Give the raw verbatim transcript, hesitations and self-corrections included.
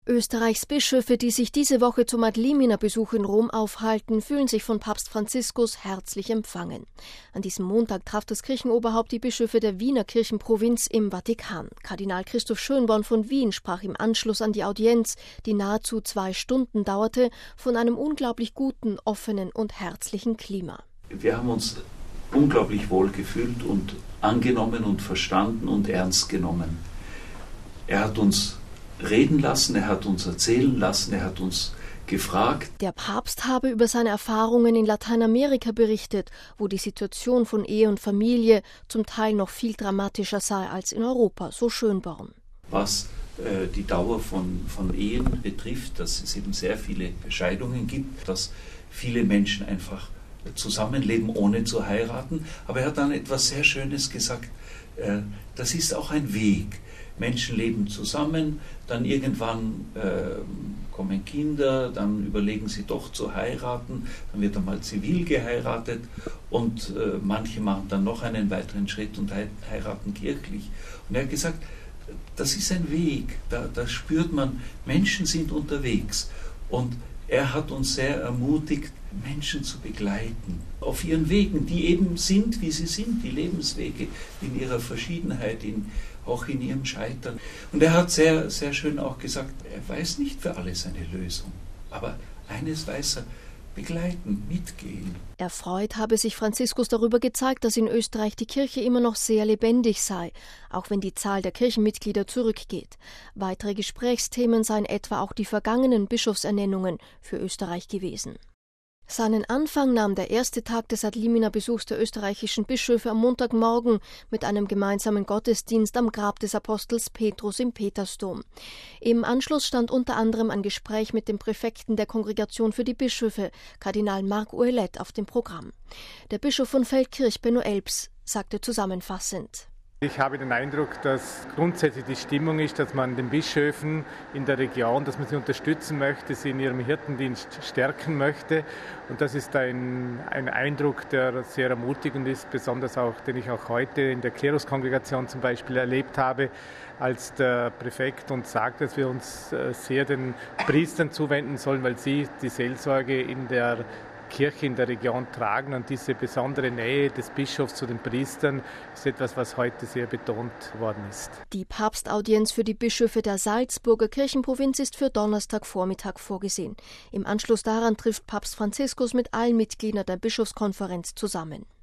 Österreichs Bischöfe, die sich diese Woche zum Adlimina-Besuch in Rom aufhalten, fühlen sich von Papst Franziskus herzlich empfangen. An diesem Montag traf das Kirchenoberhaupt die Bischöfe der Wiener Kirchenprovinz im Vatikan. Kardinal Christoph Schönborn von Wien sprach im Anschluss an die Audienz, die nahezu zwei Stunden dauerte, von einem unglaublich guten, offenen und herzlichen Klima. Wir haben uns unglaublich wohl gefühlt und angenommen und verstanden und ernst genommen. Er hat uns reden lassen, er hat uns erzählen lassen, er hat uns gefragt. Der Papst habe über seine Erfahrungen in Lateinamerika berichtet, wo die Situation von Ehe und Familie zum Teil noch viel dramatischer sei als in Europa, so Schönborn. Was äh, die Dauer von, von Ehen betrifft, dass es eben sehr viele Scheidungen gibt, dass viele Menschen einfach zusammenleben, ohne zu heiraten. Aber er hat dann etwas sehr Schönes gesagt, äh, das ist auch ein Weg. Menschen leben zusammen, dann irgendwann äh, kommen Kinder, dann überlegen sie doch zu heiraten, dann wird einmal zivil geheiratet und äh, manche machen dann noch einen weiteren Schritt und he- heiraten kirchlich. Und er hat gesagt, das ist ein Weg, da, da spürt man, Menschen sind unterwegs. Und er hat uns sehr ermutigt, Menschen zu begleiten auf ihren Wegen, die eben sind, wie sie sind, die Lebenswege in ihrer Verschiedenheit, in, auch in ihrem Scheitern. Und er hat sehr, sehr schön auch gesagt, er weiß nicht für alles eine Lösung, aber eines weiß er, begleiten, mitgehen. Erfreut habe sich Franziskus darüber gezeigt, dass in Österreich die Kirche immer noch sehr lebendig sei, auch wenn die Zahl der Kirchenmitglieder zurückgeht. Weitere Gesprächsthemen seien etwa auch die vergangenen Bischofsernennungen für Österreich gewesen. Seinen Anfang nahm der erste Tag des Adlimina-Besuchs der österreichischen Bischöfe am Montagmorgen mit einem gemeinsamen Gottesdienst am Grab des Apostels Petrus im Petersdom. Im Anschluss stand unter anderem ein Gespräch mit dem Präfekten der Kongregation für die Bischöfe, Kardinal Marc Ouellet, auf dem Programm. Der Bischof von Feldkirch, Benno Elbs, sagte zusammenfassend: Ich habe den Eindruck, dass grundsätzlich die Stimmung ist, dass man den Bischöfen in der Region, dass man sie unterstützen möchte, sie in ihrem Hirtendienst stärken möchte. Und das ist ein, ein Eindruck, der sehr ermutigend ist, besonders auch, den ich auch heute in der Kleruskongregation zum Beispiel erlebt habe, als der Präfekt uns sagt, dass wir uns sehr den Priestern zuwenden sollen, weil sie die Seelsorge in der Kirche in der Region tragen, und diese besondere Nähe des Bischofs zu den Priestern ist etwas, was heute sehr betont worden ist. Die Papstaudienz für die Bischöfe der Salzburger Kirchenprovinz ist für Donnerstagvormittag vorgesehen. Im Anschluss daran trifft Papst Franziskus mit allen Mitgliedern der Bischofskonferenz zusammen.